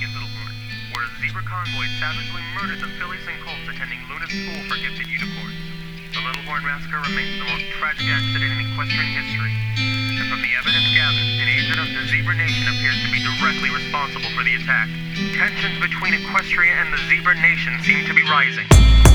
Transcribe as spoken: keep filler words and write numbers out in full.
of Littlehorn, where a zebra convoy savagely murdered the fillies and colts attending Luna's school for gifted unicorns. The Littlehorn massacre remains the most tragic accident in equestrian history, and from the evidence gathered, an agent of the Zebra Nation appears to be directly responsible for the attack. Tensions between Equestria and the Zebra Nation seem to be rising.